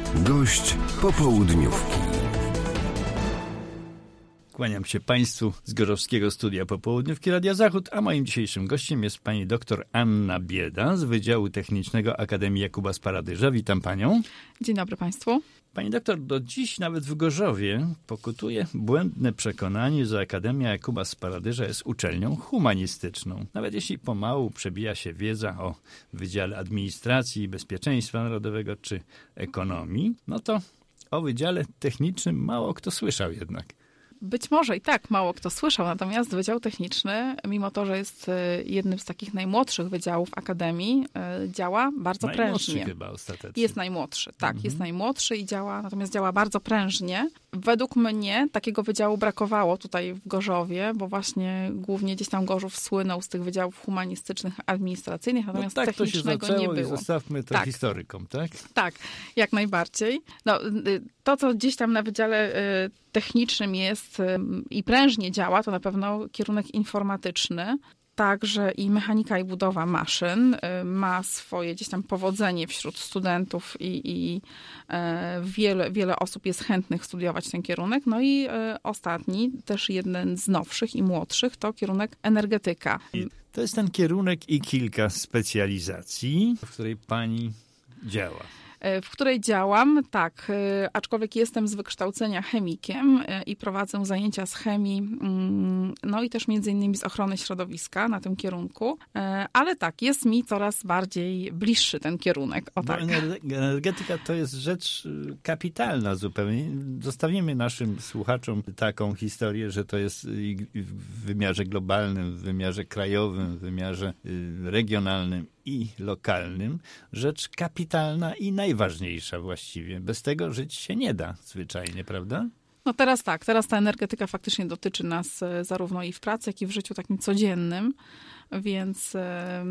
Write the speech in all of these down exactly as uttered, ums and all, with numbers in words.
Gość popołudniówki. Kłaniam się Państwu z Gorzowskiego Studia Popołudniówki Radia Zachód, a moim dzisiejszym gościem jest pani doktor Anna Bieda z Wydziału Technicznego Akademii Jakuba z Paradyża. Witam panią. Dzień dobry Państwu. Pani doktor, do dziś nawet w Gorzowie pokutuje błędne przekonanie, że Akademia Jakuba z Paradyża jest uczelnią humanistyczną. Nawet jeśli pomału przebija się wiedza o Wydziale Administracji i Bezpieczeństwa Narodowego czy Ekonomii, no to o Wydziale Technicznym mało kto słyszał jednak. Być może i tak mało kto słyszał, natomiast Wydział Techniczny, mimo to, że jest jednym z takich najmłodszych wydziałów Akademii, działa bardzo najmłodszy prężnie. chyba ostatecznie. Jest najmłodszy, tak, Mhm. jest najmłodszy i działa, natomiast działa bardzo prężnie. Według mnie takiego wydziału brakowało tutaj w Gorzowie, bo właśnie głównie gdzieś tam Gorzów słynął z tych wydziałów humanistycznych, administracyjnych, natomiast no tak technicznego to się zaczęło nie było. I zostawmy to Tak. historykom, tak? Tak, jak najbardziej. No, to, co gdzieś tam na Wydziale Technicznym jest i prężnie działa, to na pewno kierunek informatyczny. Także i mechanika i budowa maszyn ma swoje gdzieś tam powodzenie wśród studentów i, i wiele, wiele osób jest chętnych studiować ten kierunek. No i ostatni, też jeden z nowszych i młodszych, to kierunek energetyka. I to jest ten kierunek i kilka specjalizacji, w której pani działa. W której działam, tak, aczkolwiek jestem z wykształcenia chemikiem i prowadzę zajęcia z chemii, no i też między innymi z ochrony środowiska na tym kierunku, ale tak, jest mi coraz bardziej bliższy ten kierunek. O tak. Energetyka to jest rzecz kapitalna zupełnie. Zostawimy naszym słuchaczom taką historię, że to jest w wymiarze globalnym, w wymiarze krajowym, w wymiarze regionalnym i lokalnym rzecz kapitalna i najważniejsza właściwie. Bez tego żyć się nie da zwyczajnie, prawda? No teraz tak, teraz ta energetyka faktycznie dotyczy nas zarówno i w pracy, jak i w życiu takim codziennym, więc y,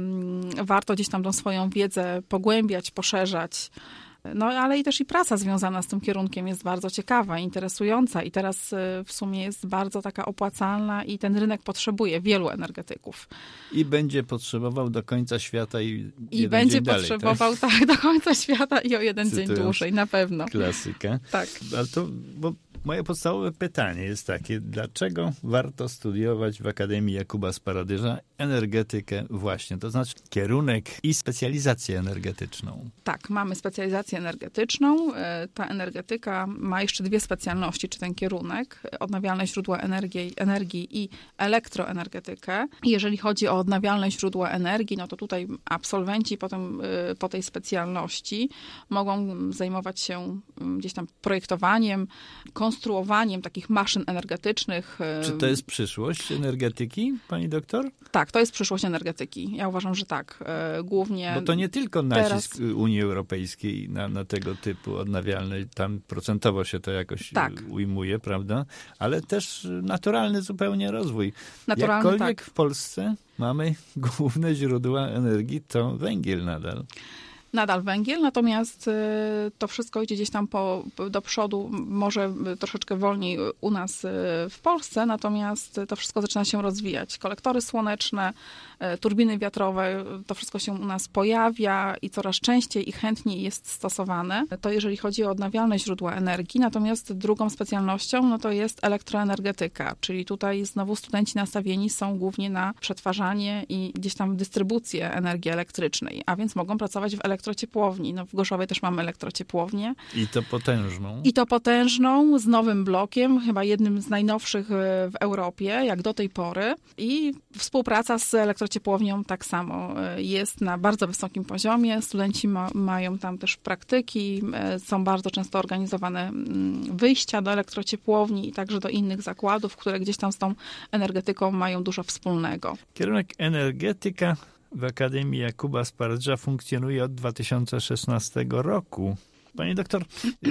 warto gdzieś tam tą swoją wiedzę pogłębiać, poszerzać. No ale i też i praca związana z tym kierunkiem jest bardzo ciekawa, interesująca i teraz w sumie jest bardzo taka opłacalna i ten rynek potrzebuje wielu energetyków. I będzie potrzebował do końca świata i, I jeden będzie dzień potrzebował dalej, tak? tak do końca świata i o jeden Cytując dzień dłużej, na pewno. Klasyka. Tak. Ale to, bo moje podstawowe pytanie jest takie, dlaczego warto studiować w Akademii Jakuba z Paradyża energetykę właśnie, to znaczy kierunek i specjalizację energetyczną? Tak, mamy specjalizację energetyczną. Ta energetyka ma jeszcze dwie specjalności, czy ten kierunek, odnawialne źródła energii, energii i elektroenergetykę. Jeżeli chodzi o odnawialne źródła energii, no to tutaj absolwenci potem po tej specjalności mogą zajmować się gdzieś tam projektowaniem, konstruowaniem takich maszyn energetycznych. Czy to jest przyszłość energetyki, pani doktor? Tak, to jest przyszłość energetyki. Ja uważam, że tak. Głównie... Bo to nie tylko nacisk teraz... Unii Europejskiej na, na tego typu odnawialne, tam procentowo się to jakoś tak. ujmuje, prawda? Ale też naturalny zupełnie rozwój. Naturalny, Jakkolwiek tak. w Polsce mamy główne źródła energii, to węgiel nadal. Nadal węgiel, natomiast to wszystko idzie gdzieś tam po, do przodu, może troszeczkę wolniej u nas w Polsce, natomiast to wszystko zaczyna się rozwijać. Kolektory słoneczne, turbiny wiatrowe, to wszystko się u nas pojawia i coraz częściej i chętniej jest stosowane. To jeżeli chodzi o odnawialne źródła energii, natomiast drugą specjalnością no to jest elektroenergetyka, czyli tutaj znowu studenci nastawieni są głównie na przetwarzanie i gdzieś tam dystrybucję energii elektrycznej, a więc mogą pracować w elektrociepłowni. No w Gorzowie też mamy elektrociepłownię. I to potężną. I to potężną, z nowym blokiem, chyba jednym z najnowszych w Europie, jak do tej pory. I współpraca z elektrociepłownią tak samo jest na bardzo wysokim poziomie. Studenci ma, mają tam też praktyki, są bardzo często organizowane wyjścia do elektrociepłowni i także do innych zakładów, które gdzieś tam z tą energetyką mają dużo wspólnego. Kierunek energetyka w Akademii Jakuba z Paradyża funkcjonuje od dwa tysiące szesnastego roku. Pani doktor,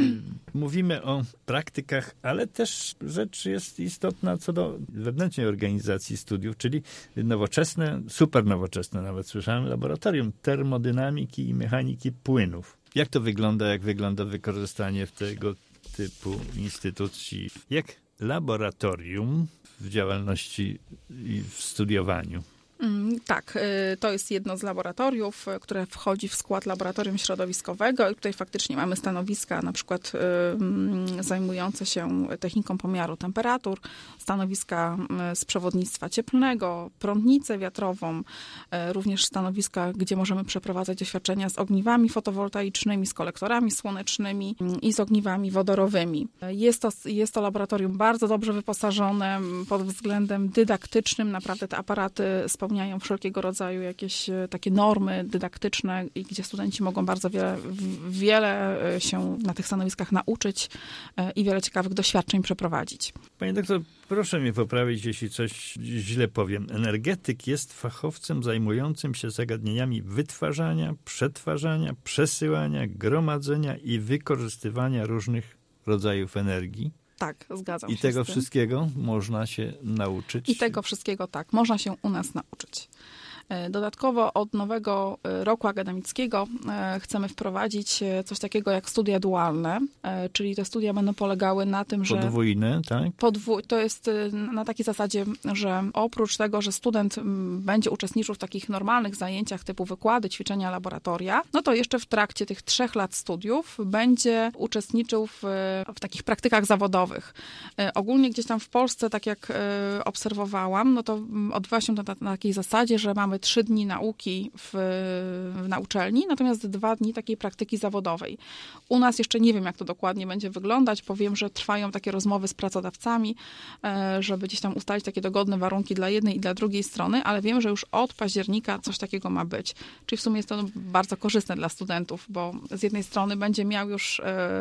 mówimy o praktykach, ale też rzecz jest istotna co do wewnętrznej organizacji studiów, czyli nowoczesne, super nowoczesne nawet słyszałem, laboratorium termodynamiki i mechaniki płynów. Jak to wygląda, jak wygląda wykorzystanie w tego typu instytucji? Jak laboratorium w działalności i w studiowaniu Tak, to jest jedno z laboratoriów, które wchodzi w skład laboratorium środowiskowego i tutaj faktycznie mamy stanowiska na przykład zajmujące się techniką pomiaru temperatur, stanowiska z przewodnictwa cieplnego, prądnicę wiatrową, również stanowiska, gdzie możemy przeprowadzać doświadczenia z ogniwami fotowoltaicznymi, z kolektorami słonecznymi i z ogniwami wodorowymi. Jest to, jest to laboratorium bardzo dobrze wyposażone pod względem dydaktycznym, naprawdę te aparaty spełniają wszelkiego rodzaju jakieś takie normy dydaktyczne, gdzie studenci mogą bardzo wiele, wiele się na tych stanowiskach nauczyć i wiele ciekawych doświadczeń przeprowadzić. Panie doktor, proszę mnie poprawić, jeśli coś źle powiem. Energetyk jest fachowcem zajmującym się zagadnieniami wytwarzania, przetwarzania, przesyłania, gromadzenia i wykorzystywania różnych rodzajów energii. Tak, zgadzam I się. I tego z tym. wszystkiego można się nauczyć. I tego wszystkiego tak, można się u nas nauczyć. Dodatkowo od nowego roku akademickiego chcemy wprowadzić coś takiego jak studia dualne, czyli te studia będą polegały na tym, że... Podwójne, tak? Podwój... To jest na takiej zasadzie, że oprócz tego, że student będzie uczestniczył w takich normalnych zajęciach typu wykłady, ćwiczenia, laboratoria, no to jeszcze w trakcie tych trzech lat studiów będzie uczestniczył w, w takich praktykach zawodowych. Ogólnie gdzieś tam w Polsce, tak jak obserwowałam, no to odbywa się to na, na takiej zasadzie, że mamy trzy dni nauki w, w, na uczelni, natomiast dwa dni takiej praktyki zawodowej. U nas jeszcze nie wiem, jak to dokładnie będzie wyglądać, bo wiem, że trwają takie rozmowy z pracodawcami, żeby gdzieś tam ustalić takie dogodne warunki dla jednej i dla drugiej strony, ale wiem, że już od października coś takiego ma być. Czyli w sumie jest to bardzo korzystne dla studentów, bo z jednej strony będzie miał już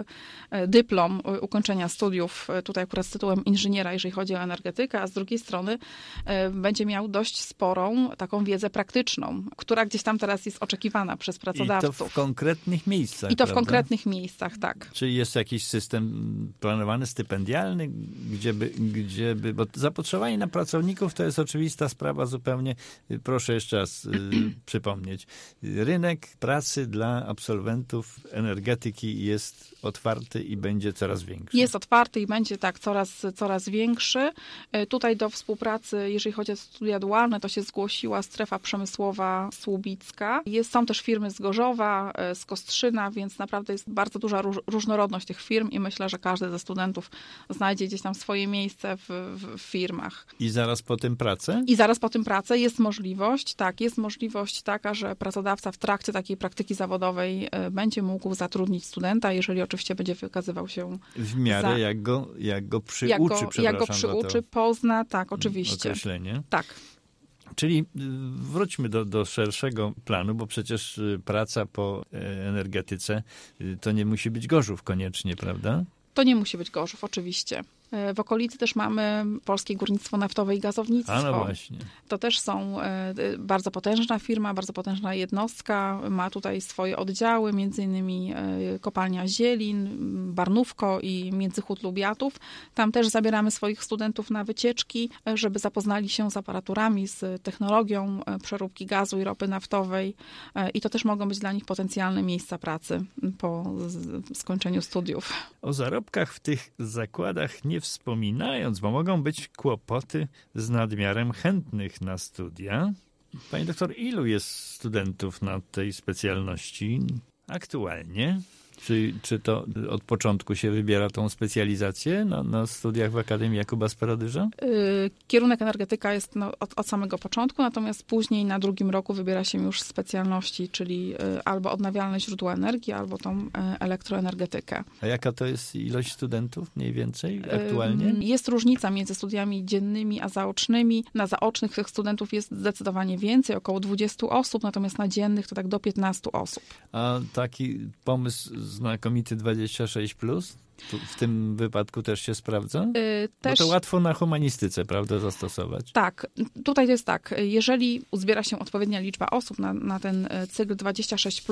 dyplom ukończenia studiów, tutaj akurat z tytułem inżyniera, jeżeli chodzi o energetykę, a z drugiej strony będzie miał dość sporą taką wiedzę praktyczną, która gdzieś tam teraz jest oczekiwana przez pracodawców. I to w konkretnych miejscach, I to prawda? w konkretnych miejscach, tak. Czy jest jakiś system planowany, stypendialny, gdzie by, gdzie by, bo zapotrzebowanie na pracowników to jest oczywista sprawa zupełnie, proszę jeszcze raz y, przypomnieć. Rynek pracy dla absolwentów energetyki jest otwarty i będzie coraz większy. Jest otwarty i będzie tak coraz, coraz większy. Tutaj do współpracy, jeżeli chodzi o studia dualne, to się zgłosiła strefa przemysłowa słubicka. Jest, są też firmy z Gorzowa, z Kostrzyna, więc naprawdę jest bardzo duża róż, różnorodność tych firm i myślę, że każdy ze studentów znajdzie gdzieś tam swoje miejsce w, w, w firmach. I zaraz po tym pracę? I zaraz po tym pracę jest możliwość, tak, jest możliwość taka, że pracodawca w trakcie takiej praktyki zawodowej będzie mógł zatrudnić studenta, jeżeli oczywiście będzie wykazywał się w miarę za, jak go, jak go przyuczy, jak go, jak go przyuczy, przyuczy, pozna, tak, oczywiście. Określenie. Tak. Czyli wróćmy do, do szerszego planu, bo przecież praca po energetyce to nie musi być Gorzów koniecznie, prawda? To nie musi być Gorzów, oczywiście. W okolicy też mamy Polskie Górnictwo Naftowe i Gazownictwo. A no właśnie. To też są bardzo potężna firma, bardzo potężna jednostka. Ma tutaj swoje oddziały, między innymi kopalnia Zielin, Barnówko i Międzychód Lubiatów. Tam też zabieramy swoich studentów na wycieczki, żeby zapoznali się z aparaturami, z technologią przeróbki gazu i ropy naftowej. I to też mogą być dla nich potencjalne miejsca pracy po skończeniu studiów. O zarobkach w tych zakładach nie wspominając, bo mogą być kłopoty z nadmiarem chętnych na studia. Pani doktor, ilu jest studentów na tej specjalności aktualnie? Czy, czy to od początku się wybiera tą specjalizację na, na studiach w Akademii Jakuba Sparodyża? Yy, kierunek energetyka jest no, od, od samego początku, natomiast później na drugim roku wybiera się już specjalności, czyli yy, albo odnawialne źródła energii, albo tą yy, elektroenergetykę. A jaka to jest ilość studentów mniej więcej aktualnie? Yy, jest różnica między studiami dziennymi a zaocznymi. Na zaocznych tych studentów jest zdecydowanie więcej, około dwudziestu osób, natomiast na dziennych to tak do piętnastu osób. A taki pomysł znakomity dwadzieścia sześć plus? W tym wypadku też się sprawdza? Yy, Bo też... to łatwo na humanistyce, prawda, zastosować. Tak. Tutaj to jest tak. Jeżeli uzbiera się odpowiednia liczba osób na, na ten cykl dwadzieścia sześć plus,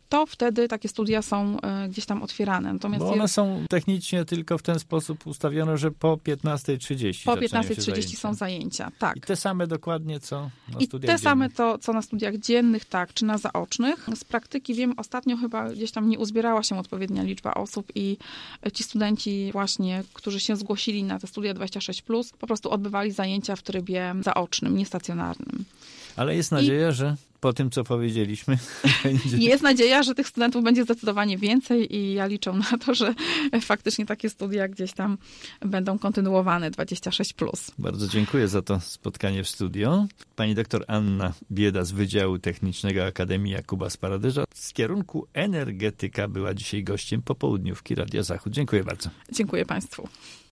to wtedy takie studia są e, gdzieś tam otwierane. Natomiast Bo one jest, są technicznie tylko w ten sposób ustawione, że po piętnastej trzydzieści po zaczynają piętnastej się trzydzieści zajęcia. są zajęcia, tak. I te same dokładnie, co na I studiach te same dziennych. to, co na studiach dziennych, tak, czy na zaocznych. Z praktyki wiem, ostatnio chyba gdzieś tam nie uzbierała się odpowiednia liczba osób i ci studenci właśnie, którzy się zgłosili na te studia dwadzieścia sześć plus, po prostu odbywali zajęcia w trybie zaocznym, niestacjonarnym. Ale jest nadzieja, I... że po tym, co powiedzieliśmy, będzie... Jest nadzieja, że tych studentów będzie zdecydowanie więcej i ja liczę na to, że faktycznie takie studia gdzieś tam będą kontynuowane dwadzieścia sześć plus. Bardzo dziękuję za to spotkanie w studio. Pani doktor Anna Bieda z Wydziału Technicznego Akademii Jakuba Sparadysza z kierunku energetyka była dzisiaj gościem popołudniówki Radia Zachód. Dziękuję bardzo. Dziękuję Państwu.